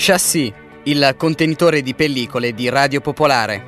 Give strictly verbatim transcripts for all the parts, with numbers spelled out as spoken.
Chassis, il contenitore di pellicole di Radio Popolare.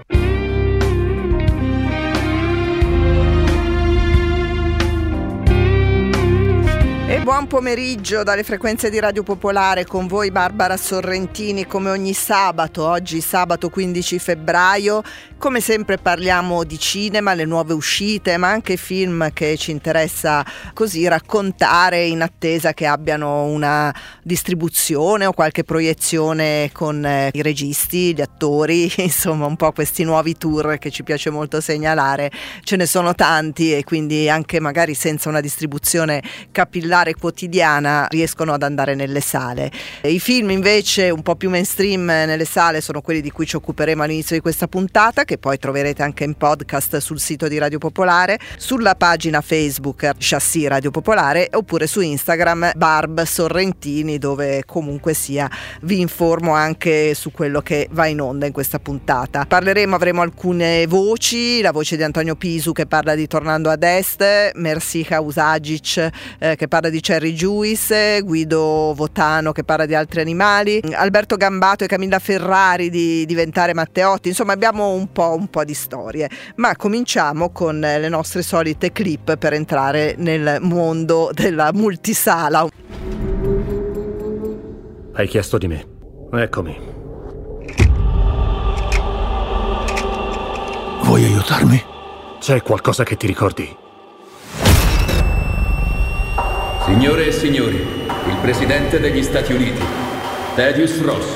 E buon pomeriggio dalle frequenze di Radio Popolare, con voi Barbara Sorrentini, come ogni sabato. Oggi sabato quindici febbraio, come sempre parliamo di cinema, le nuove uscite, ma anche film che ci interessa così raccontare in attesa che abbiano una distribuzione o qualche proiezione con eh, i registi, gli attori, insomma un po' questi nuovi tour che ci piace molto segnalare. Ce ne sono tanti e quindi anche magari senza una distribuzione capillare quotidiana riescono ad andare nelle sale. I film invece un po' più mainstream nelle sale sono quelli di cui ci occuperemo all'inizio di questa puntata, che poi troverete anche in podcast sul sito di Radio Popolare, sulla pagina Facebook Chassis Radio Popolare, oppure su Instagram Barb Sorrentini, dove comunque sia vi informo anche su quello che va in onda in questa puntata. Parleremo, avremo alcune voci, la voce di Antonio Pisu che parla di Tornando ad Est, Mersiha Usagic eh, che parla di Cherry Juice, Guido Votano che parla di altri animali, Alberto Gambato e Camilla Ferrari di Diventare Matteotti. Insomma abbiamo un po' un po' di storie, ma cominciamo con le nostre solite clip per entrare nel mondo della multisala. Hai chiesto di me, eccomi. Vuoi aiutarmi? C'è qualcosa che ti ricordi? Signore e signori, il Presidente degli Stati Uniti, Thaddeus Ross.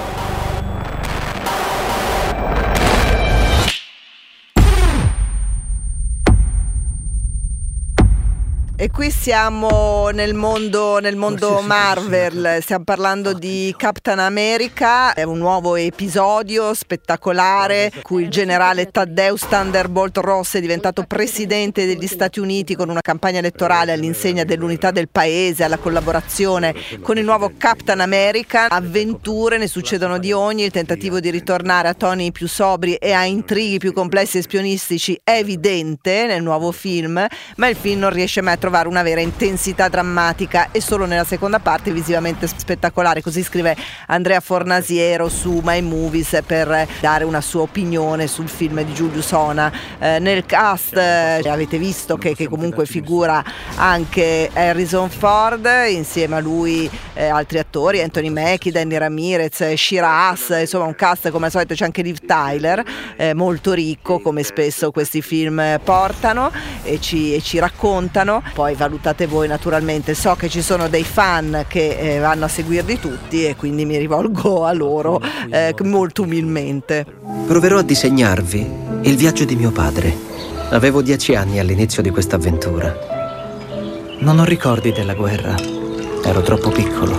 E qui siamo nel mondo, nel mondo Marvel, stiamo parlando di Captain America, è un nuovo episodio spettacolare in cui il generale Thaddeus Thunderbolt Ross è diventato presidente degli Stati Uniti con una campagna elettorale all'insegna dell'unità del paese, alla collaborazione con il nuovo Captain America. Avventure ne succedono di ogni, il tentativo di ritornare a toni più sobri e a intrighi più complessi e spionistici è evidente nel nuovo film, ma il film non riesce mai a trovare una vera intensità drammatica e solo nella seconda parte visivamente spettacolare. Così scrive Andrea Fornasiero su My Movies per dare una sua opinione sul film di Julius Ona. Eh, nel cast eh, avete visto che, che comunque figura anche Harrison Ford, insieme a lui eh, altri attori, Anthony Mackie, Danny Ramirez, Shiraz, insomma un cast come al solito. C'è anche Liv Tyler, eh, molto ricco come spesso questi film portano e ci, e ci raccontano. Poi valutate voi naturalmente, so che ci sono dei fan che eh, vanno a seguirli tutti e quindi mi rivolgo a loro eh, molto umilmente. Proverò a disegnarvi il viaggio di mio padre. Avevo dieci anni all'inizio di questa avventura. Non ho ricordi della guerra, ero troppo piccolo.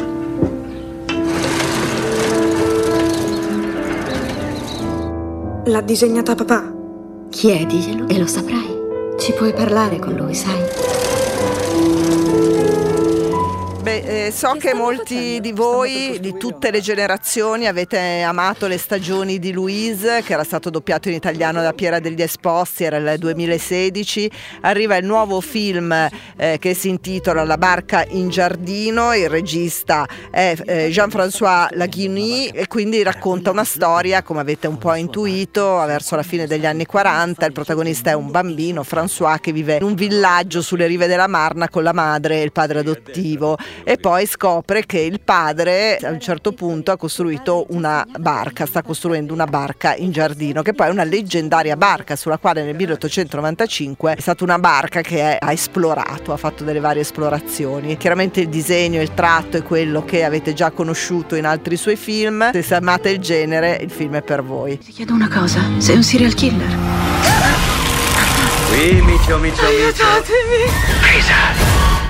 L'ha disegnata papà? Chiediglielo e lo saprai. Ci puoi parlare con lui, sai? Beh, eh, so che molti di voi, di tutte le generazioni, avete amato Le stagioni di Louise, che era stato doppiato in italiano da Piera degli Esposti, era il duemilasedici. Arriva il nuovo film eh, che si intitola La barca in giardino, il regista è eh, Jean-François Laguigny e quindi racconta una storia, come avete un po' intuito, verso la fine degli anni quaranta. Il protagonista è un bambino, François, che vive in un villaggio sulle rive della Marna con la madre e il padre adottivo. E poi scopre che il padre a un certo punto ha costruito una barca, sta costruendo una barca in giardino, che poi è una leggendaria barca sulla quale nel milleottocentonovantacinque è stata una barca che ha esplorato, ha fatto delle varie esplorazioni. Chiaramente il disegno, il tratto è quello che avete già conosciuto in altri suoi film. Se amate il genere, il film è per voi. Ti chiedo una cosa, sei un serial killer? Qui, micio, micio, Aiutatemi! micio.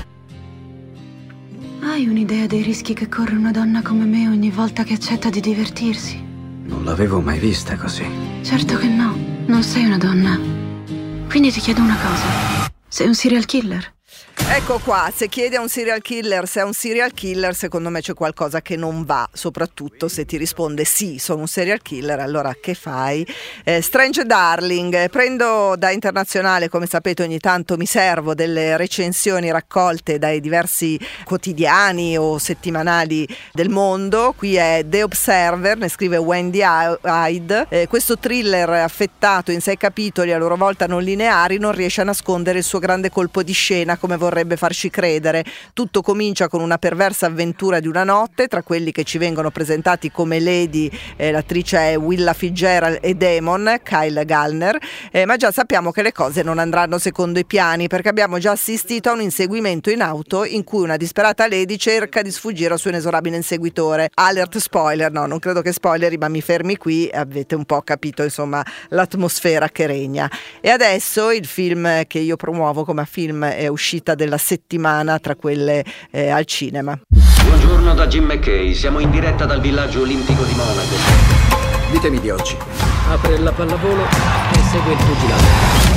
Hai un'idea dei rischi che corre una donna come me ogni volta che accetta di divertirsi? Non l'avevo mai vista così. Certo che no, non sei una donna. Quindi ti chiedo una cosa, sei un serial killer? Ecco qua, se chiedi a un serial killer se è un serial killer, secondo me c'è qualcosa che non va, soprattutto se ti risponde sì, sono un serial killer, allora che fai? Eh, Strange Darling, prendo da Internazionale, come sapete ogni tanto mi servo delle recensioni raccolte dai diversi quotidiani o settimanali del mondo, qui è The Observer, ne scrive Wendy Hyde, eh, questo thriller affettato in sei capitoli a loro volta non lineari non riesce a nascondere il suo grande colpo di scena come vorrebbe farci credere. Tutto comincia con una perversa avventura di una notte tra quelli che ci vengono presentati come Lady, eh, l'attrice è Willa Fitzgerald, e Damon, Kyle Gallner, eh, ma già sappiamo che le cose non andranno secondo i piani perché abbiamo già assistito a un inseguimento in auto in cui una disperata Lady cerca di sfuggire al suo inesorabile inseguitore. Alert spoiler, no, non credo che spoileri, ma mi fermi qui, avete un po' capito insomma l'atmosfera che regna. E adesso il film che io promuovo come film è uscita della settimana tra quelle eh, al cinema. Buongiorno da Jim McKay, siamo in diretta dal villaggio olimpico di Monaco. Ditemi di oggi. Apre la pallavolo e segue il pugilato.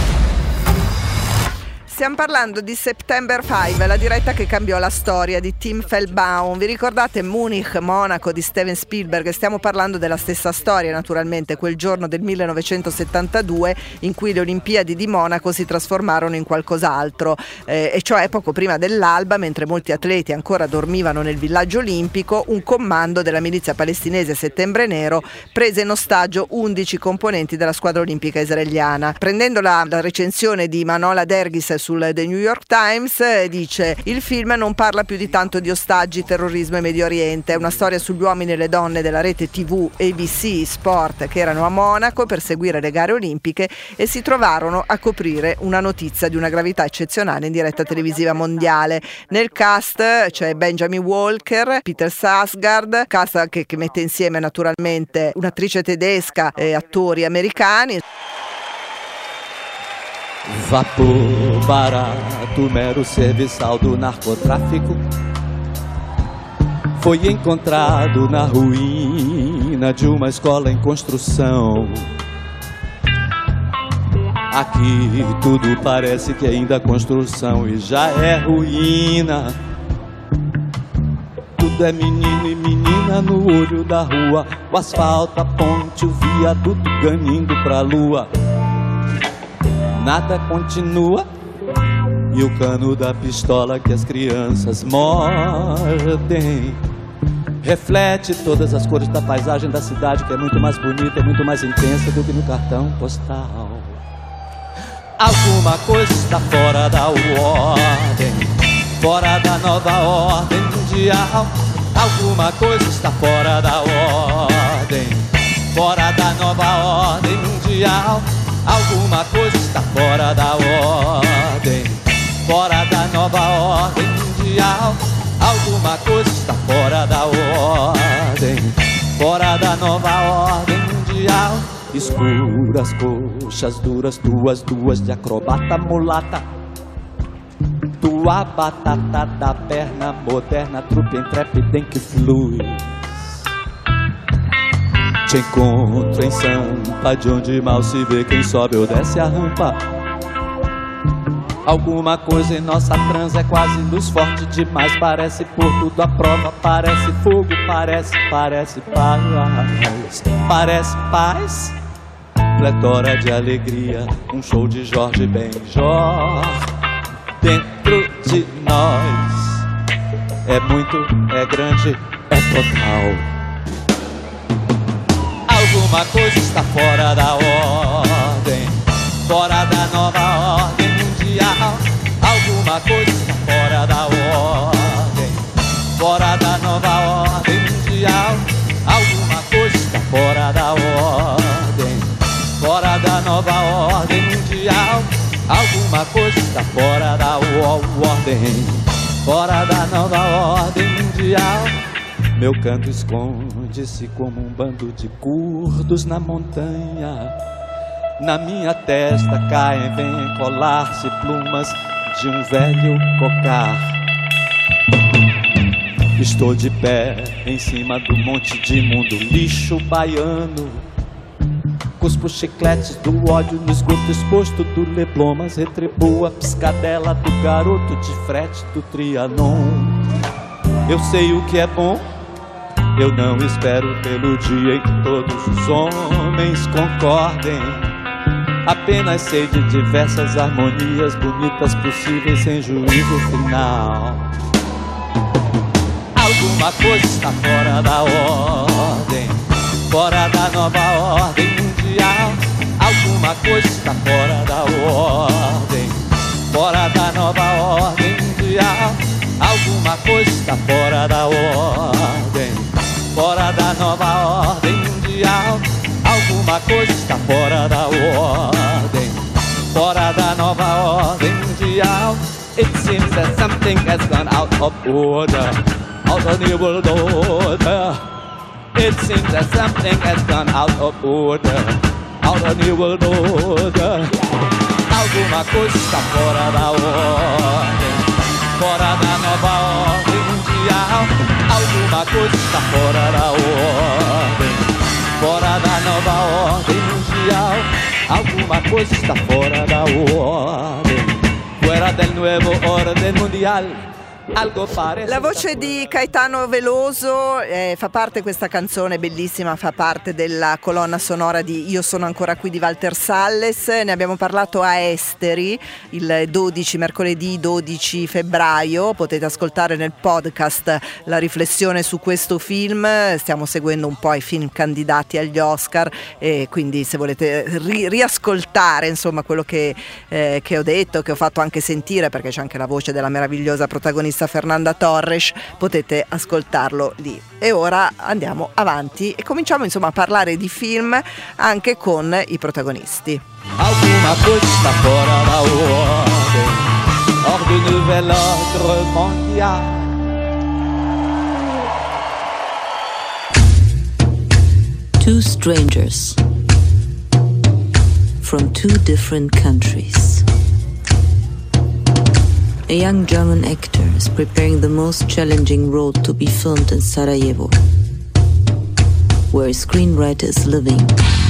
Stiamo parlando di September cinque, la diretta che cambiò la storia di Tim Feldbaum. Vi ricordate Munich, Monaco di Steven Spielberg? Stiamo parlando della stessa storia, naturalmente, quel giorno del millenovecentosettantadue in cui le Olimpiadi di Monaco si trasformarono in qualcos'altro, eh, e cioè poco prima dell'alba, mentre molti atleti ancora dormivano nel villaggio olimpico, un comando della milizia palestinese Settembre Nero prese in ostaggio undici componenti della squadra olimpica israeliana. Prendendo la, la recensione di Manola Dergis sul The New York Times, eh, dice: il film non parla più di tanto di ostaggi, terrorismo e Medio Oriente, è una storia sugli uomini e le donne della rete tivù A B C Sport che erano a Monaco per seguire le gare olimpiche e si trovarono a coprire una notizia di una gravità eccezionale in diretta televisiva mondiale. Nel cast c'è Benjamin Walker, Peter Sarsgaard, cast che, che mette insieme naturalmente un'attrice tedesca e attori americani. Vapor barato, mero serviçal do narcotráfico, foi encontrado na ruína de uma escola em construção. Aqui tudo parece que ainda é construção e já é ruína. Tudo é menino e menina no olho da rua, o asfalto, a ponte, o viaduto ganindo pra lua. Nada continua e o cano da pistola que as crianças mordem reflete todas as cores da paisagem da cidade, que é muito mais bonita e muito mais intensa do que no cartão postal. Alguma coisa está fora da ordem, fora da nova ordem mundial. Alguma coisa está fora da ordem, fora da nova ordem mundial. Alguma coisa está fora da ordem, fora da nova ordem mundial. Alguma coisa está fora da ordem, fora da nova ordem mundial. Escuras coxas duras, duas, duas de acrobata mulata. Tua batata da perna moderna, trupe intrépida em que flui. Te encontro em Sampa, de onde mal se vê quem sobe ou desce a rampa. Alguma coisa em nossa trans é quase luz forte demais. Parece por tudo à prova, parece fogo, parece, parece paz. Parece paz, pletora de alegria, um show de Jorge Benjor. Dentro de nós é muito, é grande, é total. Alguma coisa está fora da ordem, fora da nova ordem mundial. Alguma coisa está fora da ordem, fora da nova ordem mundial. Alguma coisa está fora da ordem, fora da nova ordem mundial. Alguma coisa está fora da ordem, fora da nova ordem mundial. Meu canto esconde-se como um bando de curdos na montanha. Na minha testa caem, vêm colar-se plumas de um velho cocar. Estou de pé em cima do monte de imundo lixo baiano. Cuspo chicletes do ódio no esgoto exposto do Leblon, mas retribua a piscadela do garoto de frete do Trianon. Eu sei o que é bom, eu não espero pelo dia em que todos os homens concordem. Apenas sei de diversas harmonias bonitas possíveis sem juízo final. Alguma coisa está fora da ordem, fora da nova ordem mundial. Alguma coisa está fora da ordem, fora da nova ordem mundial. Alguma coisa está fora da ordem, fora da nova ordem mundial. Alguma coisa está fora da ordem, fora da nova ordem mundial. It seems that something has gone out of order, out of the world order. It seems that something has gone out of order, out of the world order. Alguma coisa está fora da ordem, fora da nova ordem mundial. Alguma coisa está fora da ordem, fora da nova ordem mundial. Alguma coisa está fora da ordem, fuera del nuevo orden mundial. La voce di Caetano Veloso eh, fa parte, questa canzone bellissima, fa parte della colonna sonora di Io sono ancora qui di Walter Salles. Ne abbiamo parlato a Esteri il dodici, mercoledì dodici febbraio. Potete ascoltare nel podcast la riflessione su questo film. Stiamo seguendo un po' i film candidati agli Oscar e quindi se volete ri- riascoltare insomma quello che, eh, che ho detto, che ho fatto anche sentire, perché c'è anche la voce della meravigliosa protagonista Fernanda Torres, potete ascoltarlo lì. E ora andiamo avanti e cominciamo insomma a parlare di film anche con i protagonisti. Alguma cosa sta fora da ordine, hors du nouvel ordre mondial. Two strangers from two different countries. A young German actor is preparing the most challenging role to be filmed in Sarajevo, where a screenwriter is living.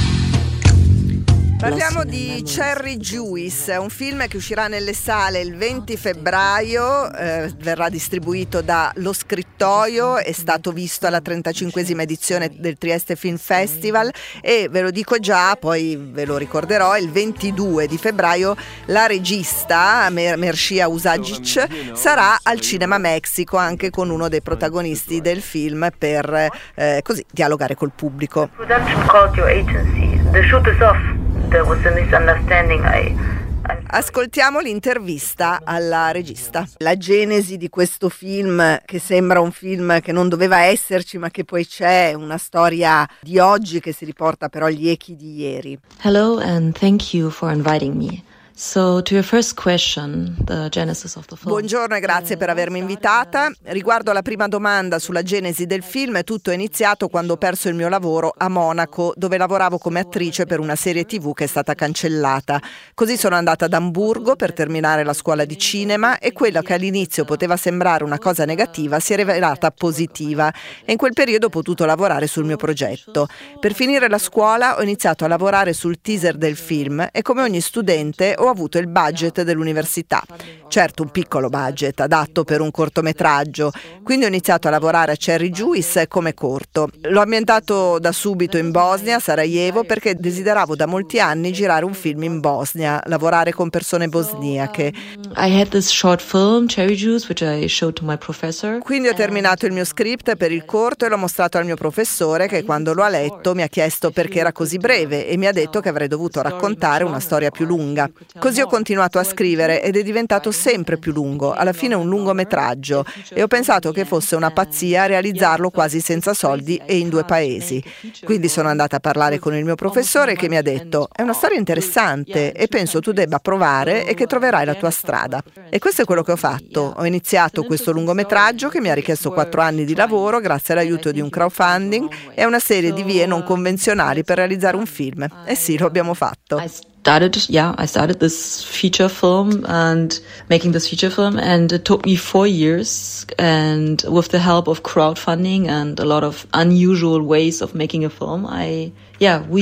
Parliamo di Cherry Juice, un film che uscirà nelle sale il venti febbraio, eh, verrà distribuito da Lo Scrittoio, è stato visto alla trentacinquesima edizione del Trieste Film Festival e ve lo dico già, poi ve lo ricorderò, il ventidue di febbraio la regista Mer- Mircea Usagic sarà al Cinema Mexico anche con uno dei protagonisti del film per eh, così dialogare col pubblico. Production called your agency. The shoot is off. There was a misunderstanding. I, Ascoltiamo l'intervista alla regista. La genesi di questo film, che sembra un film che non doveva esserci ma che poi c'è, una storia di oggi che si riporta però agli echi di ieri. Hello and thank you for inviting me. So, to your first question, the genesis of the film. Buongiorno e grazie per avermi invitata. Riguardo alla prima domanda sulla genesi del film, tutto è iniziato quando ho perso il mio lavoro a Monaco, dove lavoravo come attrice per una serie tivù che è stata cancellata. Così sono andata ad Amburgo per terminare la scuola di cinema e quella che all'inizio poteva sembrare una cosa negativa si è rivelata positiva e in quel periodo ho potuto lavorare sul mio progetto. Per finire la scuola ho iniziato a lavorare sul teaser del film e come ogni studente ho avuto il budget dell'università. Certo, un piccolo budget adatto per un cortometraggio, quindi ho iniziato a lavorare a Cherry Juice come corto. L'ho ambientato da subito in Bosnia, Sarajevo, perché desideravo da molti anni girare un film in Bosnia, lavorare con persone bosniache. I had this short film, Cherry Juice, which I showed to my professor. Quindi ho terminato il mio script per il corto e l'ho mostrato al mio professore, che quando lo ha letto mi ha chiesto perché era così breve e mi ha detto che avrei dovuto raccontare una storia più lunga. Così ho continuato a scrivere ed è diventato sempre più lungo, alla fine un lungometraggio, e ho pensato che fosse una pazzia realizzarlo quasi senza soldi e in due paesi. Quindi sono andata a parlare con il mio professore che mi ha detto: è una storia interessante e penso tu debba provare e che troverai la tua strada. E questo è quello che ho fatto. Ho iniziato questo lungometraggio che mi ha richiesto quattro anni di lavoro grazie all'aiuto di un crowdfunding e a una serie di vie non convenzionali per realizzare un film. E sì, lo abbiamo fatto. started yeah I started this feature film and making this feature film, and it took me four years, and with the help of crowdfunding and a lot of unusual ways of making a film, I yeah we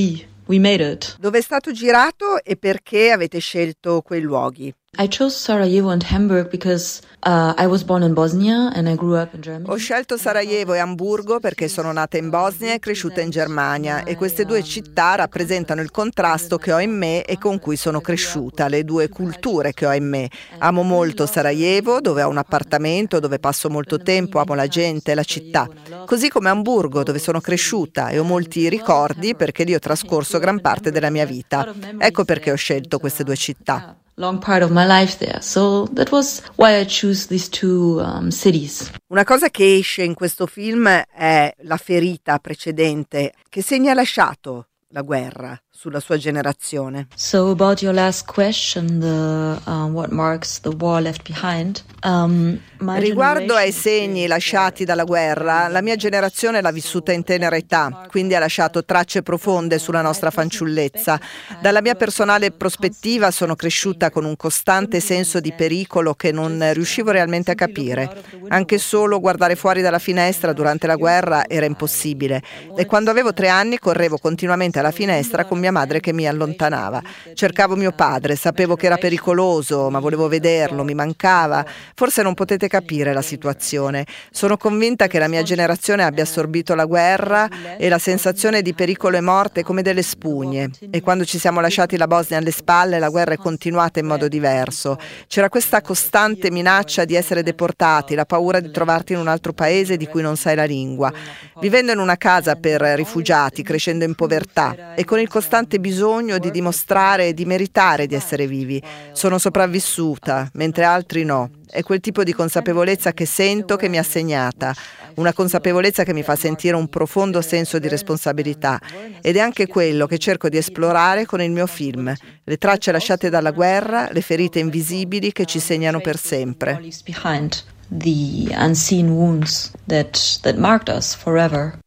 we made it. Dove è stato girato e perché avete scelto quei luoghi? I chose Sarajevo and Hamburg because uh, I was born in Bosnia and I grew up in Germany. Ho scelto Sarajevo e Amburgo perché sono nata in Bosnia e cresciuta in Germania, e queste due città rappresentano il contrasto che ho in me e con cui sono cresciuta, le due culture che ho in me. Amo molto Sarajevo, dove ho un appartamento, dove passo molto tempo, amo la gente e la città. Così come Amburgo, dove sono cresciuta e ho molti ricordi perché lì ho trascorso gran parte della mia vita. Ecco perché ho scelto queste due città. Long part of my life there, so that was why I chose these two um, cities. Una cosa che esce in questo film è la ferita precedente. Che segno ha lasciato la guerra sulla sua generazione? So about your last question, the uh, what marks the war left behind. Um, Riguardo ai segni lasciati dalla guerra, la mia generazione l'ha vissuta in tenera età, quindi ha lasciato tracce profonde sulla nostra fanciullezza. Dalla mia personale prospettiva sono cresciuta con un costante senso di pericolo che non riuscivo realmente a capire. Anche solo guardare fuori dalla finestra durante la guerra era impossibile, e quando avevo tre anni correvo continuamente alla finestra con mia madre che mi allontanava. Cercavo mio padre, sapevo che era pericoloso, ma volevo vederlo, mi mancava. Forse non potete capire la situazione. Sono convinta che la mia generazione abbia assorbito la guerra e la sensazione di pericolo e morte come delle spugne. E quando ci siamo lasciati la Bosnia alle spalle, la guerra è continuata in modo diverso. C'era questa costante minaccia di essere deportati, la paura di trovarti in un altro paese di cui non sai la lingua. Vivendo in una casa per rifugiati, crescendo in povertà e con il costante bisogno di dimostrare e di meritare di essere vivi. Sono sopravvissuta, mentre altri no. È quel tipo di consapevolezza che sento che mi ha segnata, una consapevolezza che mi fa sentire un profondo senso di responsabilità, ed è anche quello che cerco di esplorare con il mio film, le tracce lasciate dalla guerra, le ferite invisibili che ci segnano per sempre. The unseen wounds that that marked us forever.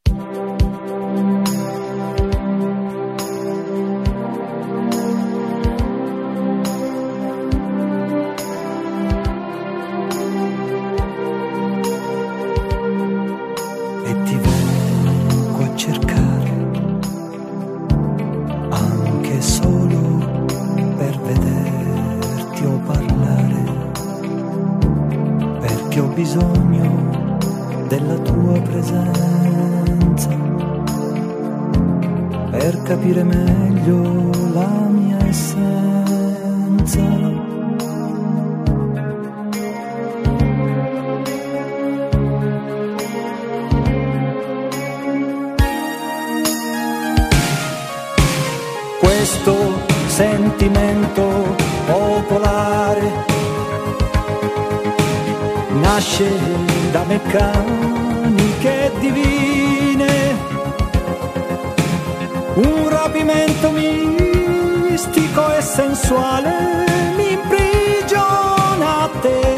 Ho bisogno della tua presenza per capire meglio la mia essenza. Questo sentimento popolare nasce da meccaniche divine, un rapimento mistico e sensuale mi imprigiona a te.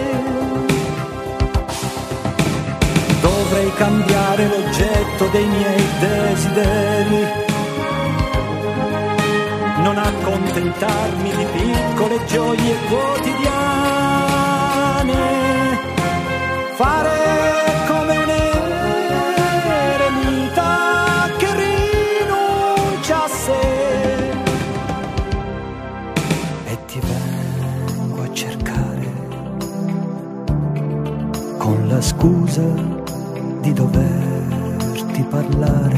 Dovrei cambiare l'oggetto dei miei desideri, non accontentarmi di piccole gioie quotidiane, fare come un eremita che rinuncia a sé, e ti vengo a cercare con la scusa di doverti parlare,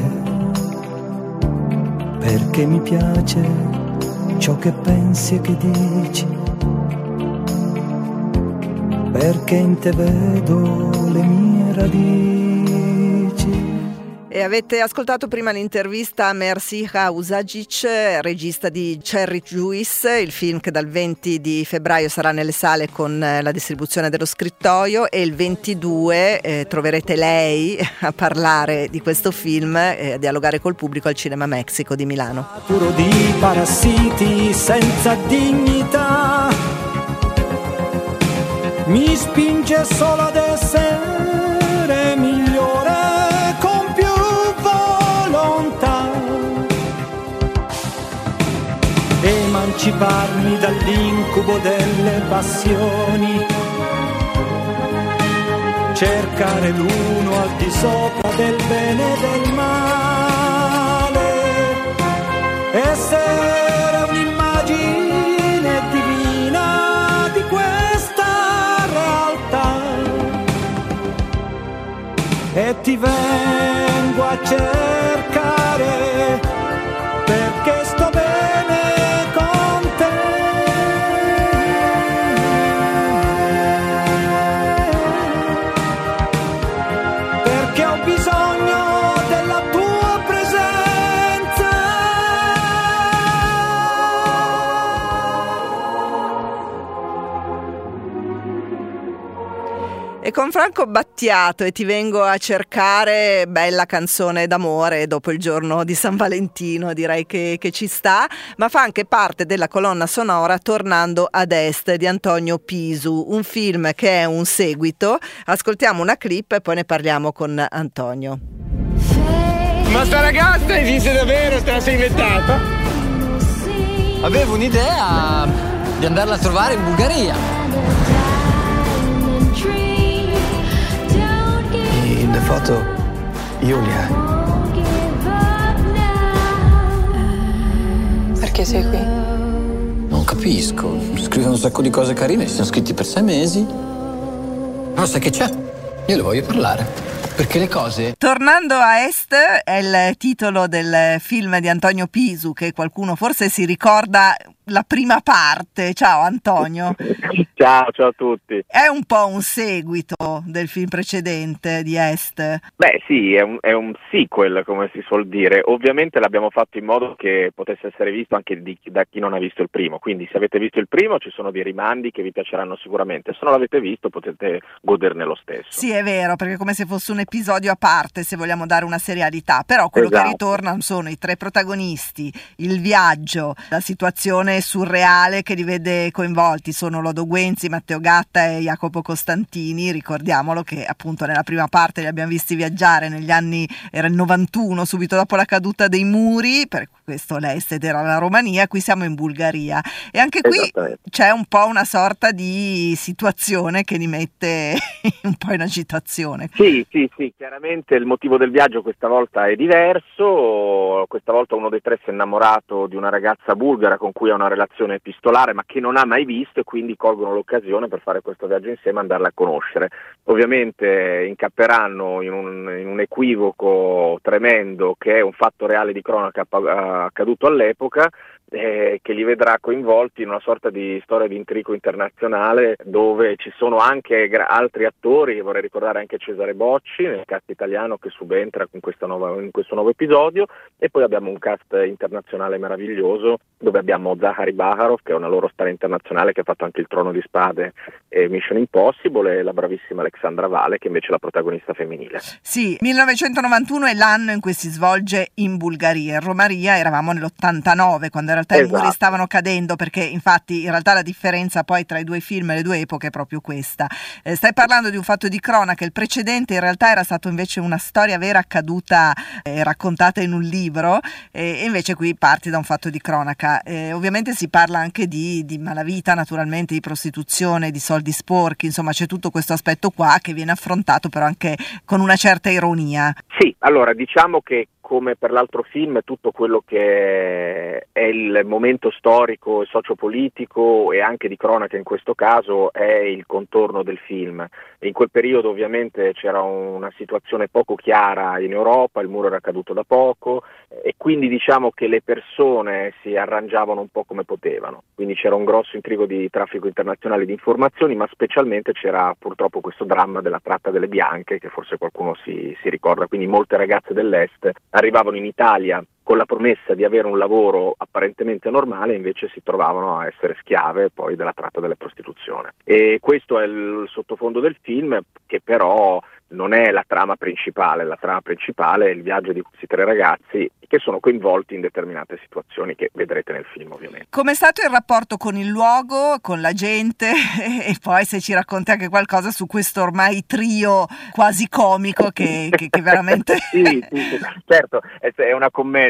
perché mi piace ciò che pensi e che dici, perché in te vedo le mie radici. E avete ascoltato prima l'intervista a Mersiha Usagic, regista di Cherry Juice, il film che dal venti di febbraio sarà nelle sale con la distribuzione dello Scrittoio, e il ventidue eh, troverete lei a parlare di questo film e a dialogare col pubblico al Cinema Mexico di Milano. Saturo di parassiti senza dignità, mi spinge solo ad essere migliore con più volontà, emanciparmi dall'incubo delle passioni, cercare l'uno al di sopra del bene e del male, essere un'immagine divina di questa realtà, e ti vengo a cercare perché sto bene con te. Perché ho bisogno della tua presenza. E con Franco Battiato e Ti vengo a cercare, bella canzone d'amore dopo il giorno di San Valentino, direi che, che ci sta, ma fa anche parte della colonna sonora Tornando ad Est di Antonio Pisu, un film che è un seguito. Ascoltiamo una clip e poi ne parliamo con Antonio. Ma sta ragazza esiste davvero? Te la sei inventata? Avevo un'idea di andarla a trovare in Bulgaria. In le foto, Giulia. Perché sei qui? Non capisco. Scrivono un sacco di cose carine, ci siamo scritti per sei mesi. Ma sai che c'è? Io le voglio parlare. Perché le cose... Tornando a Est è il titolo del film di Antonio Pisu, che qualcuno forse si ricorda la prima parte. Ciao Antonio. Ciao, ciao a tutti. È un po' un seguito del film precedente di Est. Beh sì, è un, è un sequel, come si suol dire. Ovviamente l'abbiamo fatto in modo che potesse essere visto anche di, da chi non ha visto il primo, quindi se avete visto il primo ci sono dei rimandi che vi piaceranno sicuramente, se non l'avete visto potete goderne lo stesso. Sì, è vero, perché è come se fosse un episodio a parte, se vogliamo dare una serialità, però quello esatto. che ritorna sono i tre protagonisti, il viaggio, la situazione surreale che li vede coinvolti, sono Lodo Guenzi, Matteo Gatta e Jacopo Costantini. Ricordiamolo che appunto nella prima parte li abbiamo visti viaggiare negli anni, era il novantuno, subito dopo la caduta dei muri, per questo l'Est era la Romania, qui siamo in Bulgaria e anche qui c'è un po' una sorta di situazione che li mette un po' in agitazione. Sì, sì, sì, chiaramente il motivo del viaggio questa volta è diverso, questa volta uno dei tre si è innamorato di una ragazza bulgara con cui ha una relazione epistolare ma che non ha mai visto, e quindi colgono l'occasione per fare questo viaggio insieme e andarla a conoscere. Ovviamente incapperanno in un, in un equivoco tremendo che è un fatto reale di cronaca accaduto all'epoca, eh, che li vedrà coinvolti in una sorta di storia di intrigo internazionale dove ci sono anche gra- altri attori. Vorrei ricordare anche Cesare Bocci nel cast italiano che subentra in, questa nuova, in questo nuovo episodio, e poi abbiamo un cast internazionale meraviglioso dove abbiamo Zachary Baharov, che è una loro star internazionale che ha fatto anche il Trono di Spade e Mission Impossible, e la bravissima Alexandra Vale che invece è la protagonista femminile. Sì, millenovecentonovantuno è l'anno in cui si svolge in Bulgaria. In Romania eravamo nell'ottantanove, quando in realtà esatto. i muri stavano cadendo, perché infatti in realtà la differenza poi tra i due film e le due epoche è proprio questa. Eh, stai parlando di un fatto di cronaca, il precedente in realtà era stato invece una storia vera accaduta e eh, raccontata in un libro, eh, e invece qui parti da un fatto di cronaca. Eh, ovviamente si parla anche di, di malavita, naturalmente, di prostituzione, di soldi sporchi, insomma c'è tutto questo aspetto qua che viene affrontato però anche con una certa ironia. Sì, allora diciamo che come per l'altro film tutto quello che è il momento storico e sociopolitico e anche di cronaca in questo caso è il contorno del film. In quel periodo ovviamente c'era una situazione poco chiara in Europa, il muro era caduto da poco e quindi diciamo che le persone si arrangiavano un po' come potevano, quindi c'era un grosso intrigo di traffico internazionale di informazioni, ma specialmente c'era purtroppo questo dramma della tratta delle bianche che forse qualcuno si, si ricorda, quindi molte ragazze dell'Est arrivavano in Italia con la promessa di avere un lavoro apparentemente normale, invece si trovavano a essere schiave poi della tratta della prostituzione. E questo è il sottofondo del film, che però non è la trama principale. La trama principale è il viaggio di questi tre ragazzi che sono coinvolti in determinate situazioni che vedrete nel film ovviamente. Com'è stato il rapporto con il luogo, con la gente e poi se ci racconti anche qualcosa su questo ormai trio quasi comico che, che, che veramente... sì, sì, sì, certo, è una commedia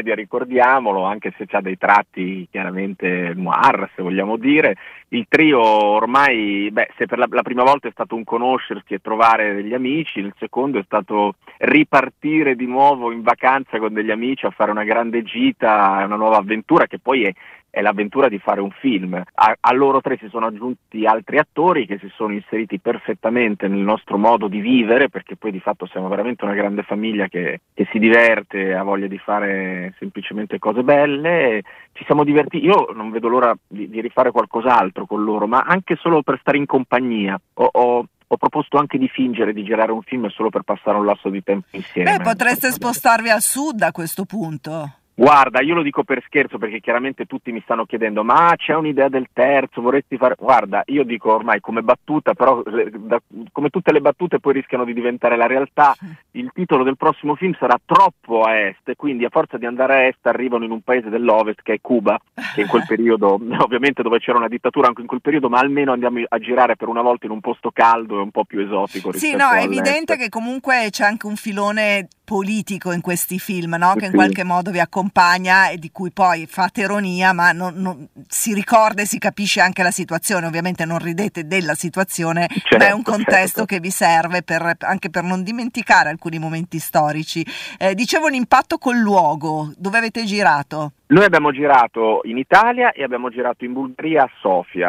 commedia, ricordiamolo, anche se c'ha dei tratti chiaramente noir, se vogliamo dire. Il trio ormai, beh, se per la, la prima volta è stato un conoscersi e trovare degli amici, il secondo è stato ripartire di nuovo in vacanza con degli amici a fare una grande gita, una nuova avventura che poi è è l'avventura di fare un film. A, a loro tre si sono aggiunti altri attori che si sono inseriti perfettamente nel nostro modo di vivere, perché poi di fatto siamo veramente una grande famiglia che, che si diverte, ha voglia di fare semplicemente cose belle. Ci siamo divertiti, io non vedo l'ora di, di rifare qualcos'altro con loro, ma anche solo per stare in compagnia. Ho, ho Ho proposto anche di fingere di girare un film solo per passare un lasso di tempo insieme. Beh, potreste spostarvi al sud a questo punto. Guarda, io lo dico per scherzo perché chiaramente tutti mi stanno chiedendo ma c'è un'idea del terzo, vorresti fare... Guarda, io dico ormai come battuta, però le, da, come tutte le battute poi rischiano di diventare la realtà, il titolo del prossimo film sarà Troppo a Est, quindi a forza di andare a Est arrivano in un paese dell'Ovest che è Cuba, che in quel periodo, ovviamente dove c'era una dittatura anche in quel periodo, ma almeno andiamo a girare per una volta in un posto caldo e un po' più esotico. Sì, no, è evidente che comunque c'è anche un filone politico in questi film, no? Che in qualche modo vi accompagna e di cui poi fate ironia, ma non, non, si ricorda e si capisce anche la situazione. Ovviamente non ridete della situazione, certo, ma è un contesto certo. che vi serve per, anche per non dimenticare alcuni momenti storici. Eh, dicevo l'impatto col luogo, dove avete girato? Noi abbiamo girato in Italia e abbiamo girato in Bulgaria a Sofia.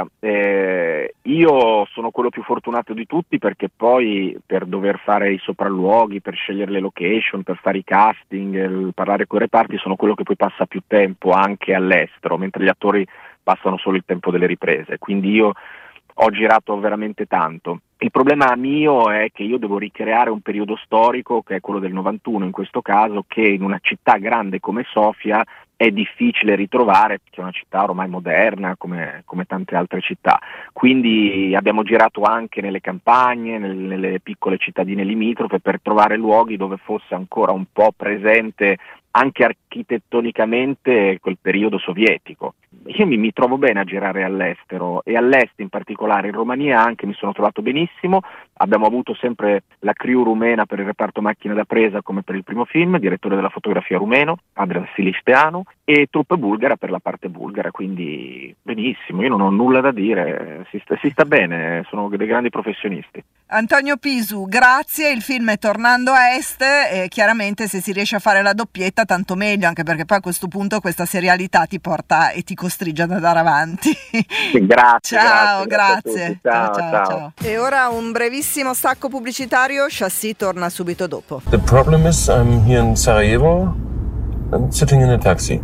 Eh, io sono quello più fortunato di tutti perché poi per dover fare i sopralluoghi, per scegliere le location, per fare i casting, parlare con i reparti, sono quello che poi passa più tempo anche all'estero, mentre gli attori passano solo il tempo delle riprese. Quindi io ho girato veramente tanto. Il problema mio è che io devo ricreare un periodo storico, che è quello del novantuno in questo caso, che in una città grande come Sofia è difficile ritrovare, perché è una città ormai moderna come, come tante altre città. Quindi abbiamo girato anche nelle campagne, nelle, nelle piccole cittadine limitrofe, per trovare luoghi dove fosse ancora un po' presente anche architettonicamente quel periodo sovietico. Io mi, mi trovo bene a girare all'estero e all'est, in particolare in Romania anche mi sono trovato benissimo. Abbiamo avuto sempre la crew rumena per il reparto macchina da presa come per il primo film, direttore della fotografia rumeno, Adrian Silisteanu, e truppe bulgara per la parte bulgara, quindi benissimo, io non ho nulla da dire, si sta, si sta bene, sono dei grandi professionisti. Antonio Pisu, grazie, il film è Tornando a Est e chiaramente se si riesce a fare la doppietta tanto meglio, anche perché poi a questo punto questa serialità ti porta e ti costringe ad andare avanti. Sì, grazie. Ciao, grazie. grazie. Ciao, ciao, ciao, ciao. E ora un brevissimo stacco pubblicitario, Chassis torna subito dopo. The problem is I'm here in Sarajevo. I'm sitting in a taxi.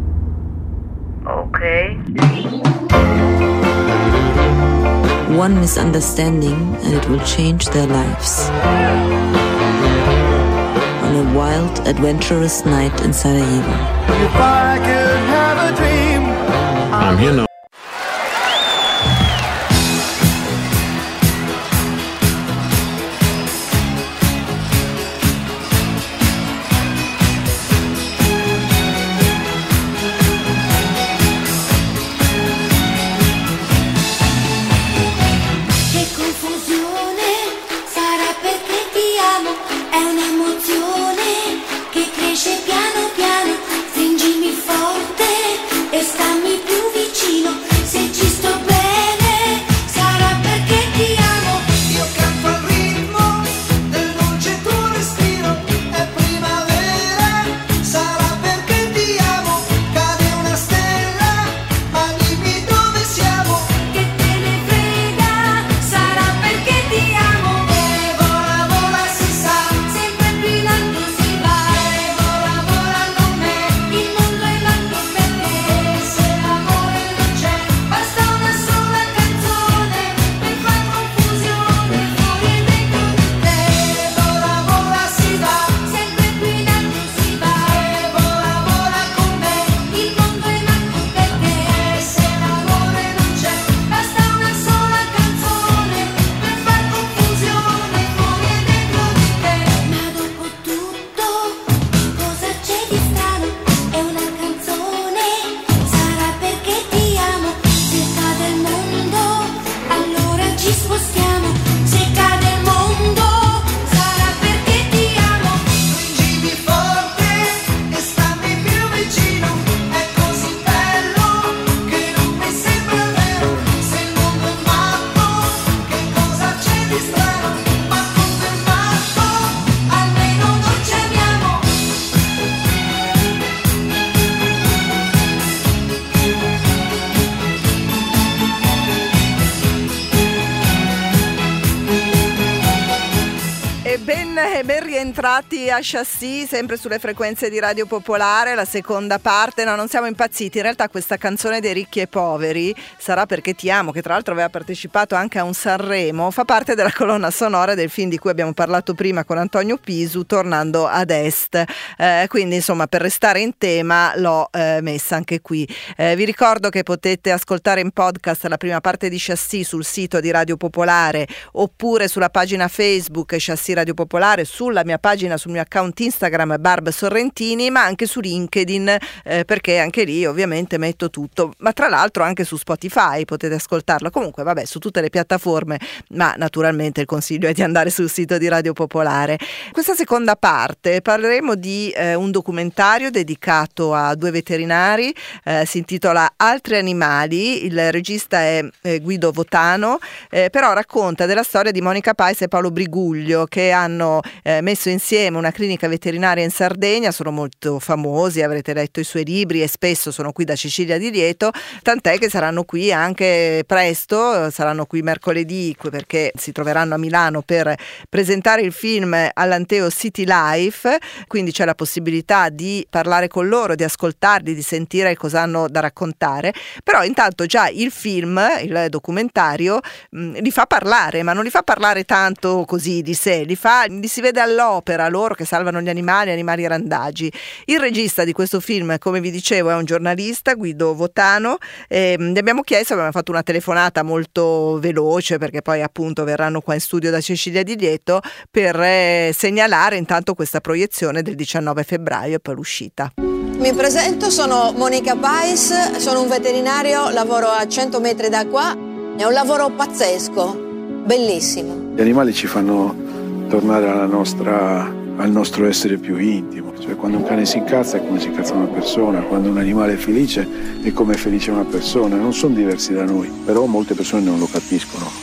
Okay. One misunderstanding and it will change their lives. On a wild, adventurous night in Sarajevo. If I could have a dream, I'm here now. piano piano, stringimi forte e stammi più vicino. rientrati a Chassis, sempre sulle frequenze di Radio Popolare, la seconda parte. No, non siamo impazziti, in realtà questa canzone dei Ricchi e Poveri, Sarà perché ti amo, che tra l'altro aveva partecipato anche a un Sanremo, fa parte della colonna sonora del film di cui abbiamo parlato prima con Antonio Pisu, Tornando ad Est, eh, quindi insomma per restare in tema l'ho eh, messa anche qui. Eh, vi ricordo che potete ascoltare in podcast la prima parte di Chassis sul sito di Radio Popolare oppure sulla pagina Facebook Chassis Radio Popolare, sulla mia pagina, sul mio account Instagram Barb Sorrentini, ma anche su LinkedIn, eh, perché anche lì ovviamente metto tutto, ma tra l'altro anche su Spotify potete ascoltarlo, comunque vabbè su tutte le piattaforme, ma naturalmente il consiglio è di andare sul sito di Radio Popolare. Questa seconda parte parleremo di eh, un documentario dedicato a due veterinari, eh, si intitola Altri animali, il regista è eh, Guido Votano, eh, però racconta della storia di Monica Pais e Paolo Briguglio, che hanno eh, messo insieme una clinica veterinaria in Sardegna, sono molto famosi, avrete letto i suoi libri e spesso sono qui da Cecilia Di Lieto, tant'è che saranno qui anche presto, saranno qui mercoledì perché si troveranno a Milano per presentare il film all'Anteo City Life, quindi c'è la possibilità di parlare con loro, di ascoltarli, di sentire cosa hanno da raccontare, però intanto già il film, il documentario, mh, li fa parlare, ma non li fa parlare tanto così di sé, li fa, li si vede all'opera, loro che salvano gli animali, animali randagi. Il regista di questo film, come vi dicevo, è un giornalista, Guido Votano, e gli abbiamo chiesto, abbiamo fatto una telefonata molto veloce perché poi appunto verranno qua in studio da Cecilia Di Lieto per eh, segnalare intanto questa proiezione del diciannove febbraio e poi l'uscita. Mi presento, sono Monica Pais, sono un veterinario, lavoro a cento metri da qua, è un lavoro pazzesco, bellissimo. Gli animali ci fanno tornare alla nostra, al nostro essere più intimo, cioè quando un cane si incazza è come si incazza una persona, quando un animale è felice è come è felice una persona, non sono diversi da noi, però molte persone non lo capiscono.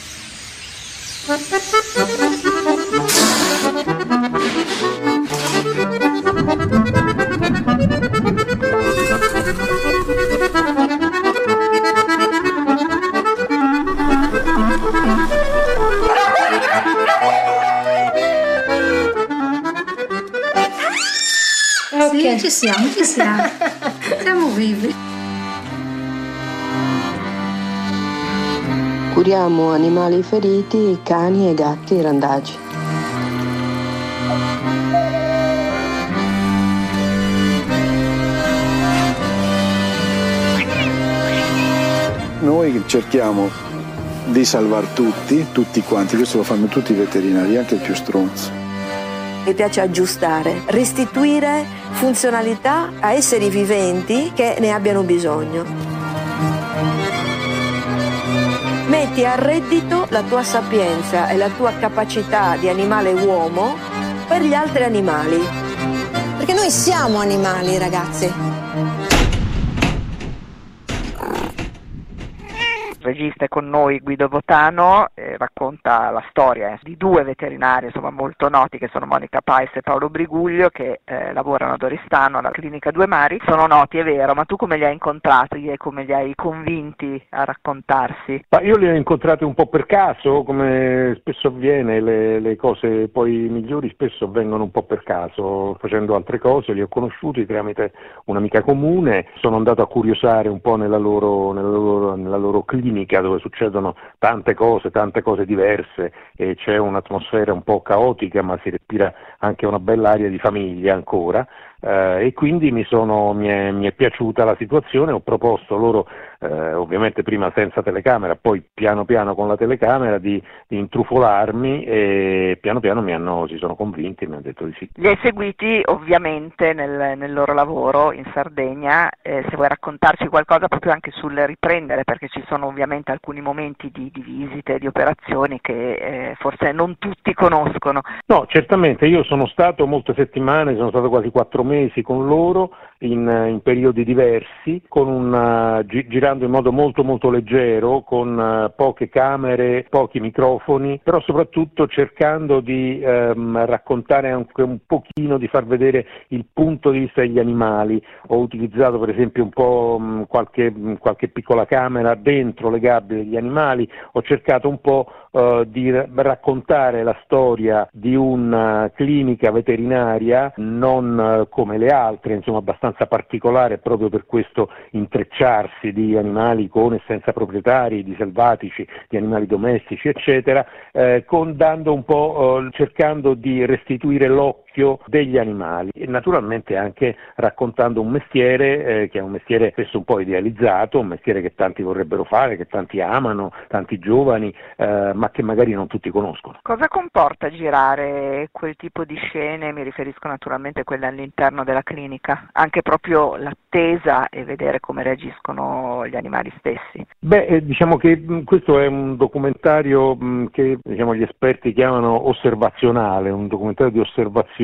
Sì, ci siamo, ci siamo. Siamo vivi. Curiamo animali feriti, cani e gatti randagi. Noi cerchiamo di salvare tutti, tutti quanti, questo lo fanno tutti i veterinari, anche il più stronzo. Mi piace aggiustare, restituire funzionalità a esseri viventi che ne abbiano bisogno. Metti a reddito la tua sapienza e la tua capacità di animale uomo per gli altri animali. Perché noi siamo animali, ragazzi. Il regista è con noi, Guido Votano, eh, racconta la storia eh, di due veterinari insomma molto noti che sono Monica Pais e Paolo Briguglio, che eh, lavorano ad Oristano alla clinica Due Mari. Sono noti, è vero, ma tu come li hai incontrati e come li hai convinti a raccontarsi? Ma io li ho incontrati un po' per caso, come spesso avviene, le, le cose poi migliori spesso avvengono un po' per caso, facendo altre cose. Li ho conosciuti tramite un'amica comune, sono andato a curiosare un po' nella loro, nella loro, nella loro clinica, dove succedono tante cose, tante cose diverse, e c'è un'atmosfera un po' caotica, ma si respira anche una bella aria di famiglia ancora, eh, e quindi mi, sono, mi, è, mi è piaciuta la situazione. Ho proposto loro, eh, ovviamente prima senza telecamera, poi piano piano con la telecamera, di, di intrufolarmi, e piano piano mi hanno, si sono convinti e mi hanno detto di sì. Li hai seguiti ovviamente nel, nel loro lavoro in Sardegna, eh, se vuoi raccontarci qualcosa proprio anche sul riprendere, perché ci sono ovviamente alcuni momenti di, di visite, di operazioni che eh, forse non tutti conoscono. No, certamente, io sono stato molte settimane, sono stato quasi quattro mesi con loro, in, in periodi diversi, con un, gi- girando in modo molto molto leggero, con uh, poche camere, pochi microfoni, però soprattutto cercando di um, raccontare anche un pochino, di far vedere il punto di vista degli animali. Ho utilizzato per esempio un po' um, qualche, qualche piccola camera dentro le gabbie degli animali, ho cercato un po' uh, di raccontare la storia di una clinica veterinaria non uh, come le altre, insomma abbastanza particolare proprio per questo intrecciarsi di animali con e senza proprietari, di selvatici, di animali domestici eccetera, eh, con dando un po' eh, cercando di restituire l'occhio degli animali e naturalmente anche raccontando un mestiere eh, che è un mestiere spesso un po' idealizzato, un mestiere che tanti vorrebbero fare, che tanti amano, tanti giovani, eh, ma che magari non tutti conoscono. Cosa comporta girare quel tipo di scene? Mi riferisco naturalmente a quelle all'interno della clinica, anche proprio l'attesa e vedere come reagiscono gli animali stessi. Beh, eh, diciamo che mh, questo è un documentario mh, che diciamo gli esperti chiamano osservazionale, un documentario di osservazione.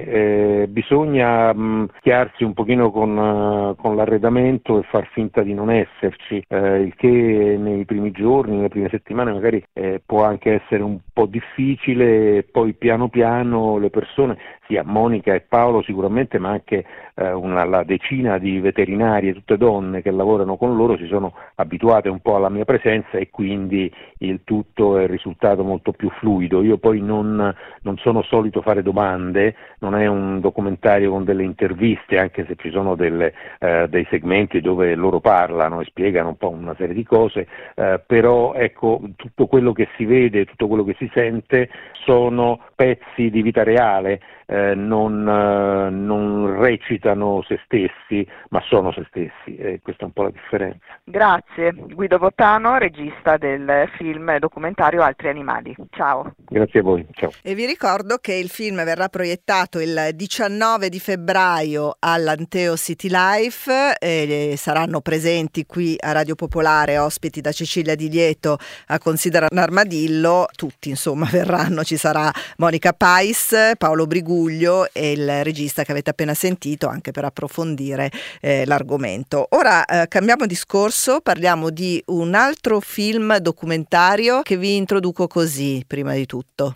Eh, bisogna mh, chiarsi un pochino con, uh, con l'arredamento e far finta di non esserci, eh, il che nei primi giorni, nelle prime settimane magari eh, può anche essere un po' difficile, poi piano piano le persone, sia Monica e Paolo sicuramente, ma anche eh, una la decina di veterinarie, tutte donne che lavorano con loro, si sono abituate un po' alla mia presenza e quindi il tutto è risultato molto più fluido. Io poi non, non sono solito fare domande, non è un documentario con delle interviste, anche se ci sono delle, eh, dei segmenti dove loro parlano e spiegano un po' una serie di cose, eh, però ecco, tutto quello che si vede, tutto quello che si sente sono pezzi di vita reale, eh, non, eh, non recitano se stessi, ma sono se stessi, e questa è un po' la differenza. Grazie. Guido Bottano, regista del film documentario Altri Animali. Ciao. Grazie a voi, ciao. E vi ricordo che il film verrà proiettato il diciannove di febbraio all'Anteo City Life e saranno presenti qui a Radio Popolare ospiti da Cecilia Di Lieto a Considera un Armadillo, tutti insomma verranno, ci sarà Monica Pais, Paolo Briguglio e il regista che avete appena sentito, anche per approfondire eh, l'argomento. Ora eh, cambiamo discorso, parliamo di un altro film documentario che vi introduco così, prima di tutto.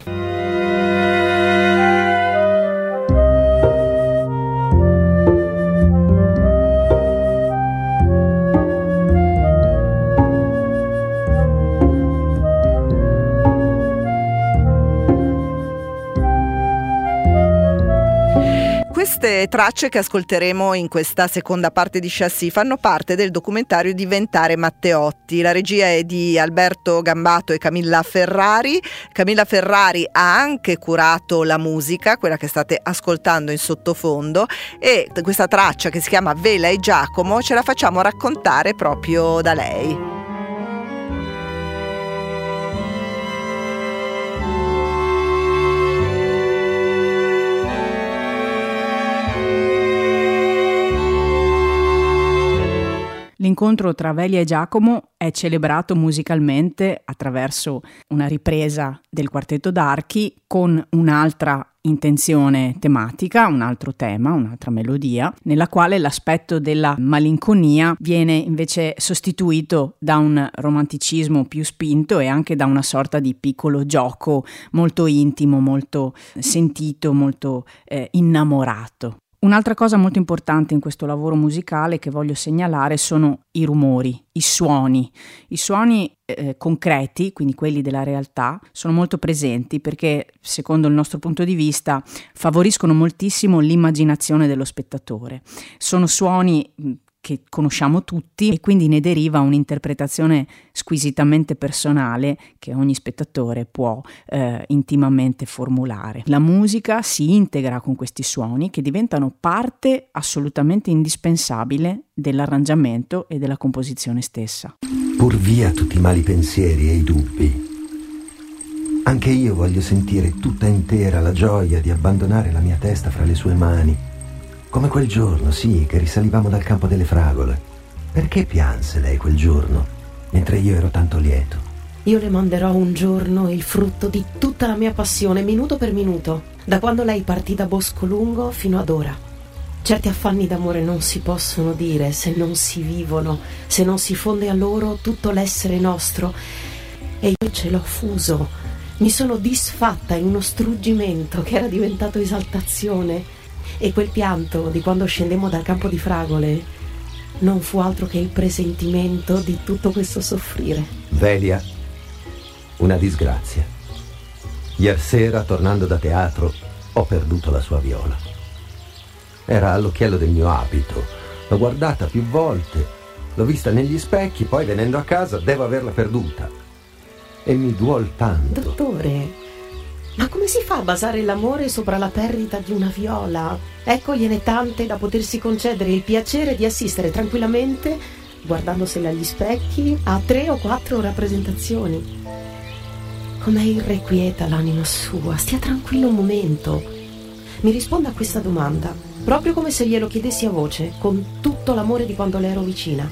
Queste tracce che ascolteremo in questa seconda parte di Chassis fanno parte del documentario Diventare Matteotti. La regia è di Alberto Gambato e Camilla Ferrari. Camilla Ferrari ha anche curato la musica, quella che state ascoltando in sottofondo, e questa traccia che si chiama Vela e Giacomo ce la facciamo raccontare proprio da lei. L'incontro tra Vela e Giacomo è celebrato musicalmente attraverso una ripresa del quartetto d'archi con un'altra intenzione tematica, un altro tema, un'altra melodia, nella quale l'aspetto della malinconia viene invece sostituito da un romanticismo più spinto e anche da una sorta di piccolo gioco molto intimo, molto sentito, molto eh, innamorato. Un'altra cosa molto importante in questo lavoro musicale che voglio segnalare sono i rumori, i suoni. I suoni eh, concreti, quindi quelli della realtà, sono molto presenti perché, secondo il nostro punto di vista, favoriscono moltissimo l'immaginazione dello spettatore. Sono suoni che conosciamo tutti e quindi ne deriva un'interpretazione squisitamente personale che ogni spettatore può eh, intimamente formulare. La musica si integra con questi suoni che diventano parte assolutamente indispensabile dell'arrangiamento e della composizione stessa. Pur via tutti i mali pensieri e i dubbi. Anche io voglio sentire tutta intera la gioia di abbandonare la mia testa fra le sue mani. Come quel giorno, sì, che risalivamo dal campo delle fragole. Perché pianse lei quel giorno, mentre io ero tanto lieto? Io le manderò un giorno il frutto di tutta la mia passione, minuto per minuto, da quando lei partì da Boscolungo fino ad ora. Certi affanni d'amore non si possono dire se non si vivono, se non si fonde a loro tutto l'essere nostro. E io ce l'ho fuso, mi sono disfatta in uno struggimento che era diventato esaltazione. E quel pianto di quando scendemmo dal campo di fragole non fu altro che il presentimento di tutto questo soffrire. Velia, una disgrazia. Ieri sera, tornando da teatro, ho perduto la sua viola. Era all'occhiello del mio abito. L'ho guardata più volte, l'ho vista negli specchi, poi venendo a casa devo averla perduta. E mi duol tanto. Dottore, ma come si fa a basare l'amore sopra la perdita di una viola? Eccogliene tante da potersi concedere il piacere di assistere tranquillamente, guardandosela agli specchi, a tre o quattro rappresentazioni. Com'è irrequieta l'anima sua, stia tranquillo un momento. Mi risponda a questa domanda, proprio come se glielo chiedessi a voce, con tutto l'amore di quando le ero vicina.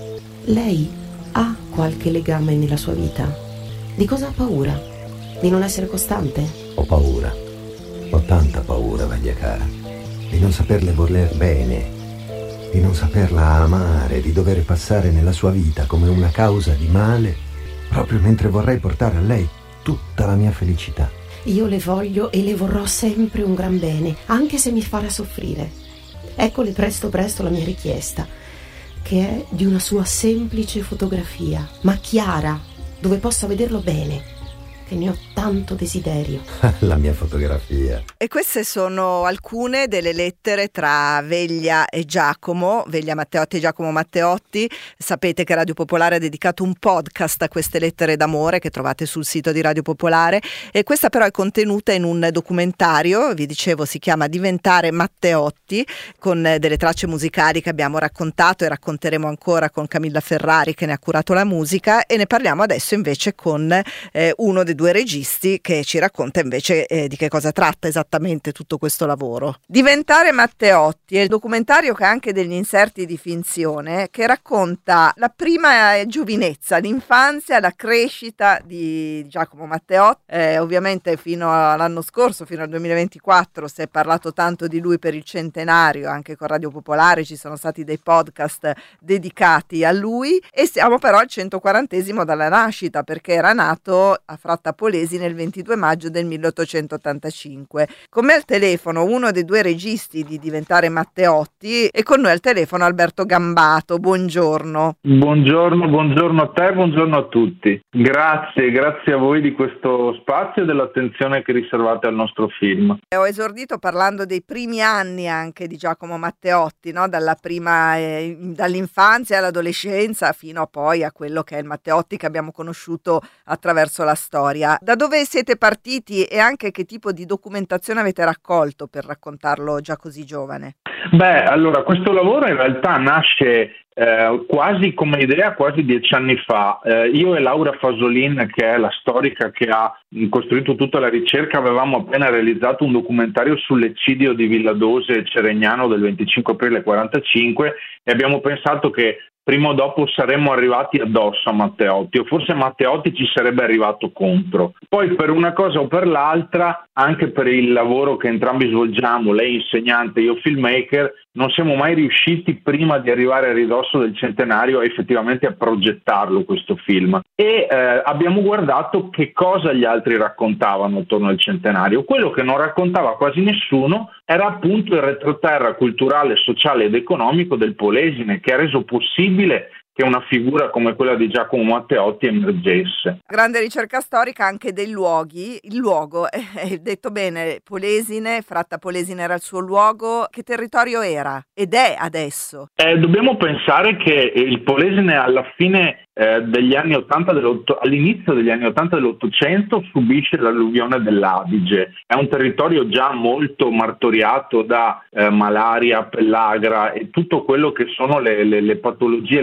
Lei ha qualche legame nella sua vita? Di cosa ha paura? Di non essere costante? Ho paura, ho tanta paura, veglia cara, di non saperle voler bene, di non saperla amare, di dover passare nella sua vita come una causa di male, proprio mentre vorrei portare a lei tutta la mia felicità. Io le voglio e le vorrò sempre un gran bene, anche se mi farà soffrire. Eccole presto presto la mia richiesta, che è di una sua semplice fotografia, ma chiara, dove possa vederlo bene, che ne ho tanto desiderio. La mia fotografia. E queste sono alcune delle lettere tra Veglia e Giacomo, Veglia Matteotti e Giacomo Matteotti. Sapete che Radio Popolare ha dedicato un podcast a queste lettere d'amore che trovate sul sito di Radio Popolare, e questa però è contenuta in un documentario, vi dicevo si chiama Diventare Matteotti, con delle tracce musicali che abbiamo raccontato e racconteremo ancora con Camilla Ferrari che ne ha curato la musica, e ne parliamo adesso invece con eh, uno dei due registi che ci racconta invece eh, di che cosa tratta esattamente tutto questo lavoro. Diventare Matteotti è il documentario che ha anche degli inserti di finzione che racconta la prima giovinezza, l'infanzia, la crescita di Giacomo Matteotti. Eh, ovviamente fino all'anno scorso, fino al duemilaventiquattro, si è parlato tanto di lui per il centenario, anche con Radio Popolare ci sono stati dei podcast dedicati a lui, e siamo però al centoquarantesimo dalla nascita, perché era nato a Fratta Polesi nel ventidue maggio del milleottocentottantacinque. Con me al telefono uno dei due registi di Diventare Matteotti, e con noi al telefono Alberto Gambato. Buongiorno. Buongiorno, buongiorno a te, buongiorno a tutti. Grazie, grazie a voi di questo spazio e dell'attenzione che riservate al nostro film. Ho esordito parlando dei primi anni anche di Giacomo Matteotti, no? Dalla prima, eh, dall'infanzia all'adolescenza fino a poi a quello che è il Matteotti che abbiamo conosciuto attraverso la storia. Da dove siete partiti e anche che tipo di documentazione avete raccolto per raccontarlo già così giovane? Beh, allora questo lavoro in realtà nasce eh, quasi come idea quasi dieci anni fa. Eh, io e Laura Fasolin, che è la storica che ha costruito tutta la ricerca, avevamo appena realizzato un documentario sull'eccidio di Villadose e Ceregnano del venticinque aprile quarantacinque, e abbiamo pensato che prima o dopo saremmo arrivati addosso a Matteotti, o forse Matteotti ci sarebbe arrivato contro. Poi per una cosa o per l'altra, anche per il lavoro che entrambi svolgiamo, lei insegnante, io filmmaker, non siamo mai riusciti prima di arrivare a ridosso del centenario effettivamente a progettarlo questo film. E eh, abbiamo guardato che cosa gli altri raccontavano attorno al centenario. Quello che non raccontava quasi nessuno era appunto il retroterra culturale, sociale ed economico del Polesine, che ha reso possibile che una figura come quella di Giacomo Matteotti emergesse. Grande ricerca storica anche dei luoghi. Il luogo, è detto bene, Polesine, Fratta Polesine era il suo luogo. Che territorio era ed è adesso? Eh, dobbiamo pensare che il Polesine alla fine eh, degli anni ottanta, all'inizio degli anni ottanta dell'Ottocento, subisce l'alluvione dell'Adige. È un territorio già molto martoriato da eh, malaria, pellagra e tutto quello che sono le, le, le patologie legate alla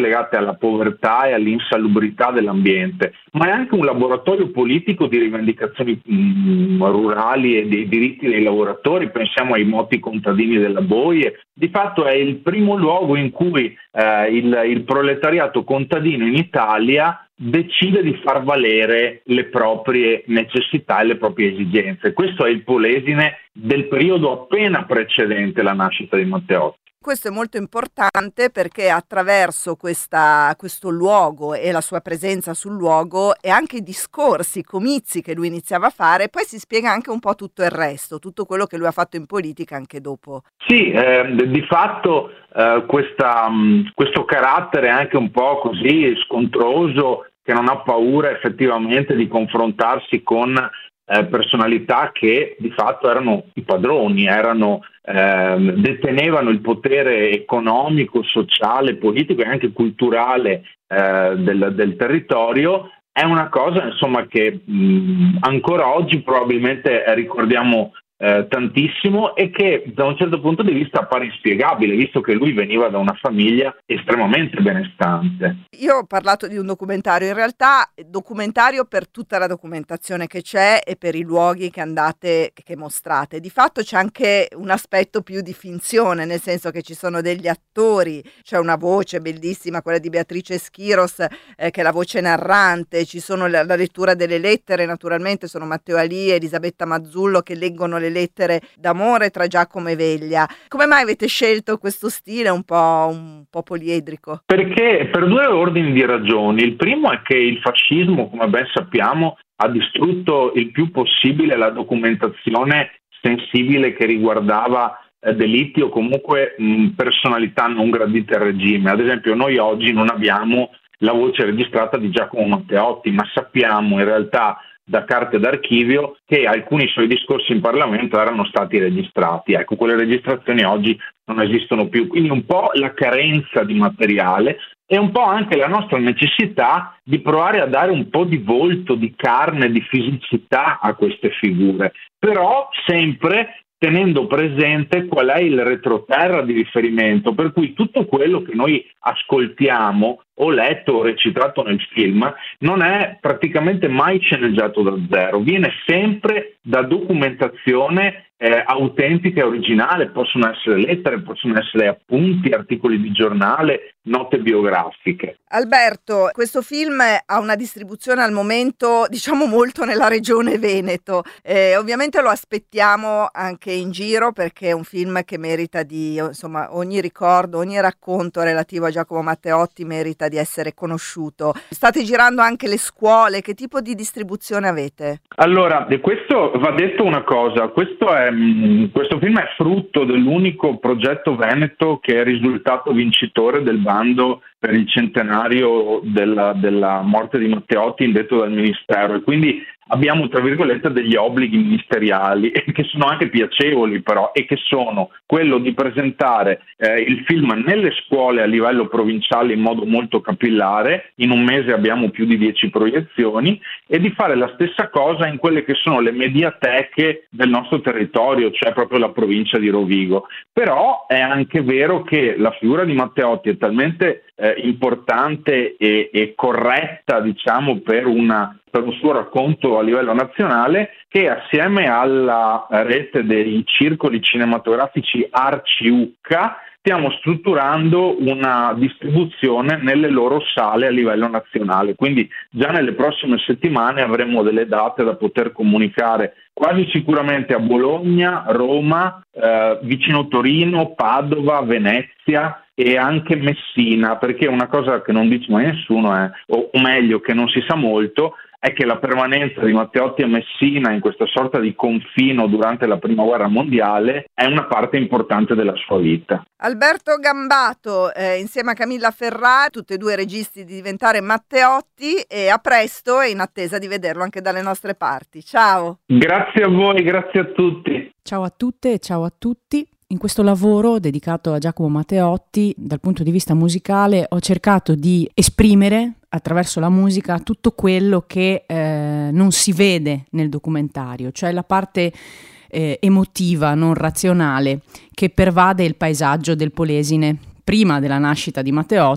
alla povertà e all'insalubrità dell'ambiente, ma è anche un laboratorio politico di rivendicazioni mh, rurali e dei diritti dei lavoratori. Pensiamo ai moti contadini della Boie. Di fatto è il primo luogo in cui eh, il, il proletariato contadino in Italia decide di far valere le proprie necessità e le proprie esigenze. Questo è il Polesine del periodo appena precedente la nascita di Matteotti. Questo è molto importante perché attraverso questa, questo luogo e la sua presenza sul luogo e anche i discorsi, i comizi che lui iniziava a fare, poi si spiega anche un po' tutto il resto, tutto quello che lui ha fatto in politica anche dopo. Sì, eh, di fatto eh, questa, mh, questo carattere anche un po' così scontroso, che non ha paura effettivamente di confrontarsi con Eh, personalità che di fatto erano i padroni, erano, eh, detenevano il potere economico, sociale, politico e anche culturale eh, del, del territorio, è una cosa insomma che mh, ancora oggi probabilmente ricordiamo eh, tantissimo e che da un certo punto di vista appare inspiegabile, visto che lui veniva da una famiglia estremamente benestante. Io ho parlato di un documentario, in realtà documentario per tutta la documentazione che c'è e per i luoghi che andate, che mostrate. Di fatto c'è anche un aspetto più di finzione, nel senso che ci sono degli attori, c'è una voce bellissima, quella di Beatrice Schiros, eh, che è la voce narrante, ci sono la, la lettura delle lettere, naturalmente sono Matteo Ali e Elisabetta Mazzullo che leggono le lettere d'amore tra Giacomo e Veglia. Come mai avete scelto questo stile un po', un po' poliedrico? Perché per due ordini di ragioni. Il primo è che il fascismo, come ben sappiamo, ha distrutto il più possibile la documentazione sensibile che riguardava eh, delitti o comunque mh, personalità non gradite al regime. Ad esempio, noi oggi non abbiamo la voce registrata di Giacomo Matteotti, ma sappiamo in realtà da carte d'archivio che alcuni suoi discorsi in Parlamento erano stati registrati. Ecco, quelle registrazioni oggi non esistono più, quindi un po' la carenza di materiale e un po' anche la nostra necessità di provare a dare un po' di volto, di carne, di fisicità a queste figure, però sempre tenendo presente qual è il retroterra di riferimento, per cui tutto quello che noi ascoltiamo o letto o recitato nel film non è praticamente mai sceneggiato da zero, viene sempre da documentazione eh, autentica e originale. Possono essere lettere, possono essere appunti, articoli di giornale, note biografiche. Alberto, questo film ha una distribuzione al momento diciamo molto nella regione Veneto, eh, ovviamente lo aspettiamo anche in giro perché è un film che merita di, insomma, ogni ricordo, ogni racconto relativo a Giacomo Matteotti merita di essere conosciuto. State girando anche le scuole, che tipo di distribuzione avete? Allora, di questo va detto una cosa, questo, è, questo film è frutto dell'unico progetto veneto che è risultato vincitore del bando per il centenario della, della morte di Matteotti indetto dal Ministero, e quindi abbiamo tra virgolette degli obblighi ministeriali che sono anche piacevoli però, e che sono quello di presentare eh, il film nelle scuole a livello provinciale in modo molto capillare. In un mese abbiamo più di dieci proiezioni, e di fare la stessa cosa in quelle che sono le mediateche del nostro territorio, cioè proprio la provincia di Rovigo. Però è anche vero che la figura di Matteotti è talmente eh, importante e, e corretta, diciamo, per una per un suo racconto a livello nazionale, che assieme alla rete dei circoli cinematografici Arci-Ucca stiamo strutturando una distribuzione nelle loro sale a livello nazionale. Quindi già nelle prossime settimane avremo delle date da poter comunicare quasi sicuramente a Bologna, Roma, eh, vicino Torino, Padova, Venezia e anche Messina, perché una cosa che non dice mai nessuno è, o meglio che non si sa molto, è che la permanenza di Matteotti a Messina in questa sorta di confino durante la Prima Guerra Mondiale è una parte importante della sua vita. Alberto Gambato, eh, insieme a Camilla Ferrari, tutti e due registi di Diventare Matteotti, e a presto e in attesa di vederlo anche dalle nostre parti. Ciao! Grazie a voi, grazie a tutti! Ciao a tutte e ciao a tutti. In questo lavoro dedicato a Giacomo Matteotti, dal punto di vista musicale, ho cercato di esprimere attraverso la musica tutto quello che eh, non si vede nel documentario, cioè la parte eh, emotiva, non razionale, che pervade il paesaggio del Polesine prima della nascita di Matteotti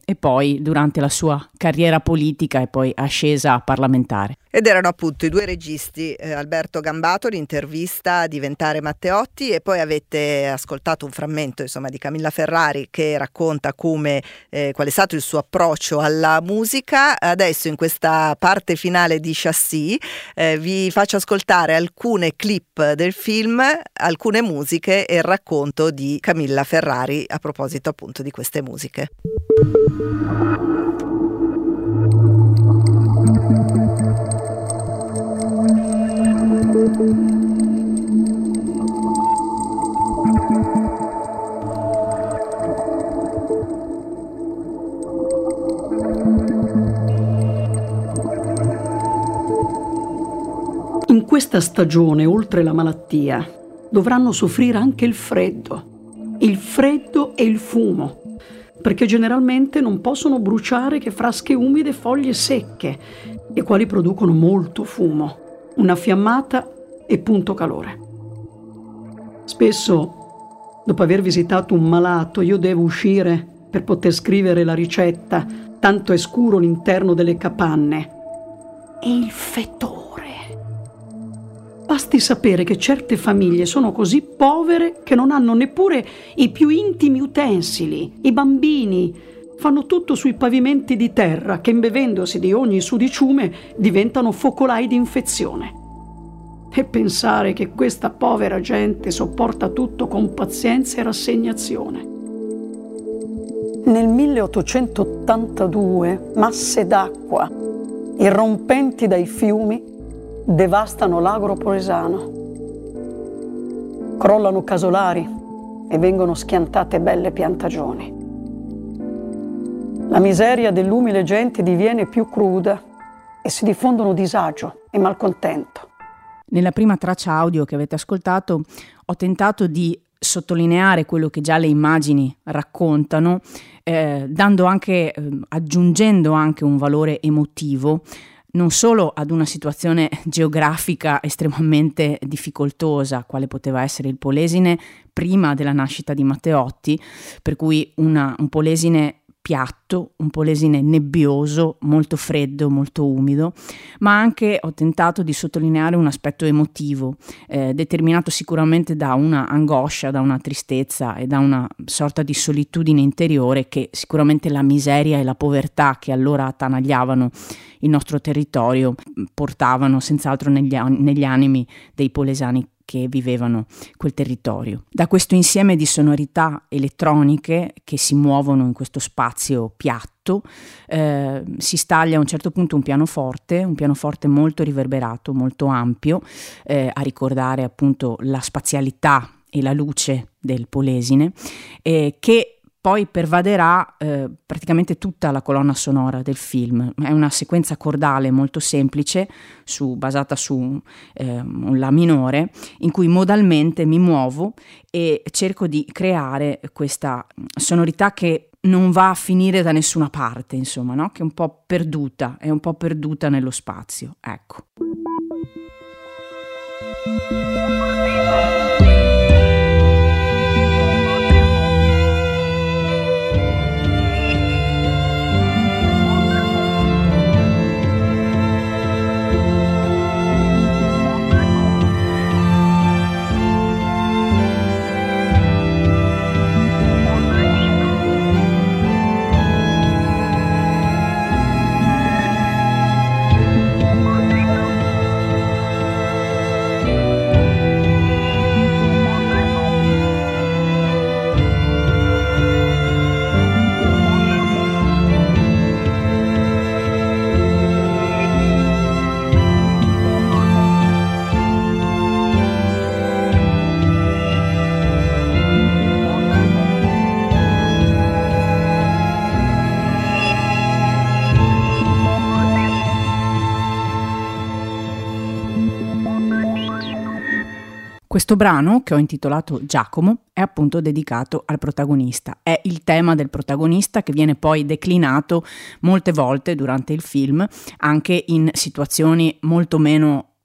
e poi durante la sua carriera politica e poi ascesa parlamentare. Ed erano appunto i due registi, eh, Alberto Gambato, l'intervista a Diventare Matteotti, e poi avete ascoltato un frammento insomma di Camilla Ferrari che racconta come eh, qual è stato il suo approccio alla musica. Adesso in questa parte finale di Chassis eh, vi faccio ascoltare alcune clip del film, alcune musiche e il racconto di Camilla Ferrari a proposito appunto di queste musiche. In questa stagione, oltre la malattia, dovranno soffrire anche il freddo, il freddo e il fumo, perché generalmente non possono bruciare che frasche umide e foglie secche, le quali producono molto fumo, una fiammata e punto calore. Spesso, dopo aver visitato un malato, io devo uscire per poter scrivere la ricetta, tanto è scuro l'interno delle capanne. E il fetore. Basti sapere che certe famiglie sono così povere che non hanno neppure i più intimi utensili. I bambini fanno tutto sui pavimenti di terra che, imbevendosi di ogni sudiciume, diventano focolai di infezione. E pensare che questa povera gente sopporta tutto con pazienza e rassegnazione. Nel milleottocentottantadue masse d'acqua irrompenti dai fiumi devastano l'agro polesano. Crollano casolari e vengono schiantate belle piantagioni. La miseria dell'umile gente diviene più cruda e si diffondono disagio e malcontento. Nella prima traccia audio che avete ascoltato ho tentato di sottolineare quello che già le immagini raccontano, eh, dando anche, eh, aggiungendo anche un valore emotivo, non solo ad una situazione geografica estremamente difficoltosa, quale poteva essere il Polesine prima della nascita di Matteotti, per cui una, un Polesine piatto, un Polesine nebbioso, molto freddo, molto umido, ma anche ho tentato di sottolineare un aspetto emotivo, eh, determinato sicuramente da una angoscia, da una tristezza e da una sorta di solitudine interiore che sicuramente la miseria e la povertà che allora attanagliavano il nostro territorio portavano senz'altro negli, negli animi dei polesani che vivevano quel territorio. Da questo insieme di sonorità elettroniche che si muovono in questo spazio piatto eh, si staglia a un certo punto un pianoforte, un pianoforte molto riverberato, molto ampio, eh, a ricordare appunto la spazialità e la luce del Polesine, eh, che poi pervaderà eh, praticamente tutta la colonna sonora del film. È una sequenza cordale molto semplice, su, basata su eh, un La minore, in cui modalmente mi muovo e cerco di creare questa sonorità che non va a finire da nessuna parte, insomma, no? Che è un po' perduta, è un po' perduta nello spazio. Ecco. Questo brano, che ho intitolato Giacomo, è appunto dedicato al protagonista. È il tema del protagonista che viene poi declinato molte volte durante il film, anche in situazioni molto meno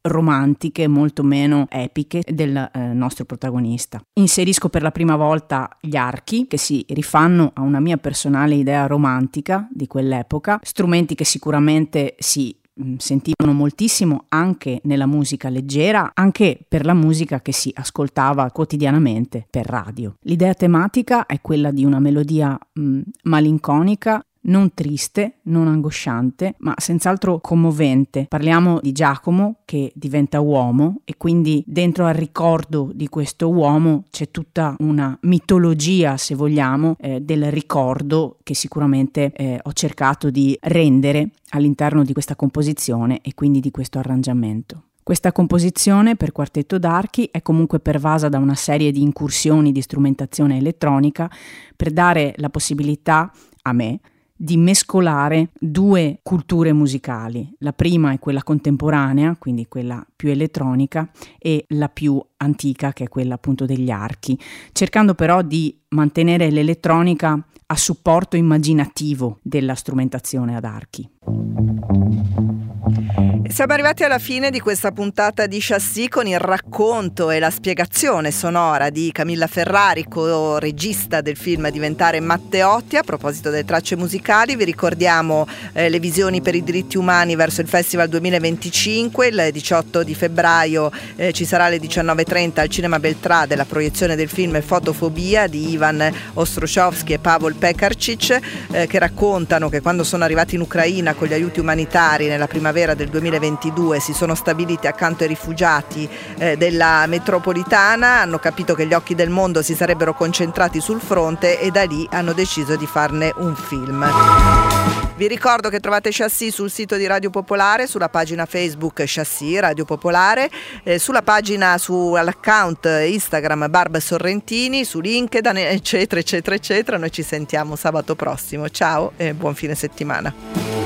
romantiche, molto meno epiche del eh, nostro protagonista. Inserisco per la prima volta gli archi, che si rifanno a una mia personale idea romantica di quell'epoca, strumenti che sicuramente si sentivano moltissimo anche nella musica leggera, anche per la musica che si ascoltava quotidianamente per radio. L'idea tematica è quella di una melodia mh, malinconica, non triste, non angosciante, ma senz'altro commovente. Parliamo di Giacomo che diventa uomo e quindi dentro al ricordo di questo uomo c'è tutta una mitologia, se vogliamo, eh, del ricordo che sicuramente eh, ho cercato di rendere all'interno di questa composizione e quindi di questo arrangiamento. Questa composizione per quartetto d'archi è comunque pervasa da una serie di incursioni di strumentazione elettronica per dare la possibilità a me di mescolare due culture musicali. La prima è quella contemporanea, quindi quella più elettronica, e la più antica, che è quella appunto degli archi, cercando però di mantenere l'elettronica a supporto immaginativo della strumentazione ad archi. Siamo arrivati alla fine di questa puntata di Chassis con il racconto e la spiegazione sonora di Camilla Ferrari, co-regista del film Diventare Matteotti. A proposito delle tracce musicali, vi ricordiamo eh, le visioni per i diritti umani verso il Festival duemilaventicinque. Il diciotto di febbraio eh, ci sarà alle diciannove e trenta al Cinema Beltrade la proiezione del film Fotofobia di Ivan Ostrochovsky e Pavol Pekarčić, eh, che raccontano che quando sono arrivati in Ucraina con gli aiuti umanitari nella primavera del duemilaventidue si sono stabiliti accanto ai rifugiati eh, della metropolitana, hanno capito che gli occhi del mondo si sarebbero concentrati sul fronte e da lì hanno deciso di farne un film. Vi ricordo che trovate Chassis sul sito di Radio Popolare, sulla pagina Facebook Chassis Radio Popolare, eh, sulla pagina, sull'account Instagram Barb Sorrentini, su LinkedIn, eccetera eccetera eccetera. Noi ci sentiamo sabato prossimo. Ciao e buon fine settimana.